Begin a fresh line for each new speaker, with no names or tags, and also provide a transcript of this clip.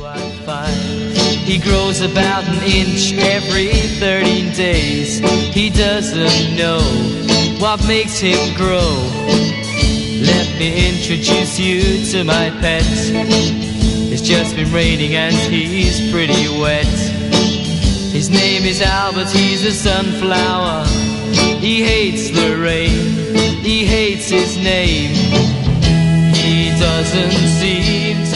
quite fine. He grows about an inch every 13 days. He doesn't know what makes him grow. Let me introduce you to my pet. It's just been raining and he's pretty wet. His name is Albert, he's a sunflower. He hates the rain, he hates his name. He doesn't seem